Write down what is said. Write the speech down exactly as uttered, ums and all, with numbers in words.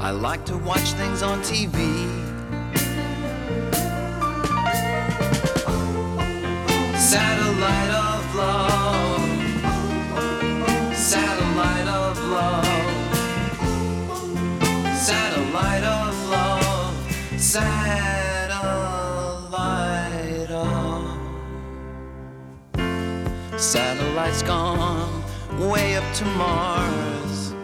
I like to watch things on T V. Satellite of love, satellite of love, satellite of love, satellite of. Satellites gone way up to Mars.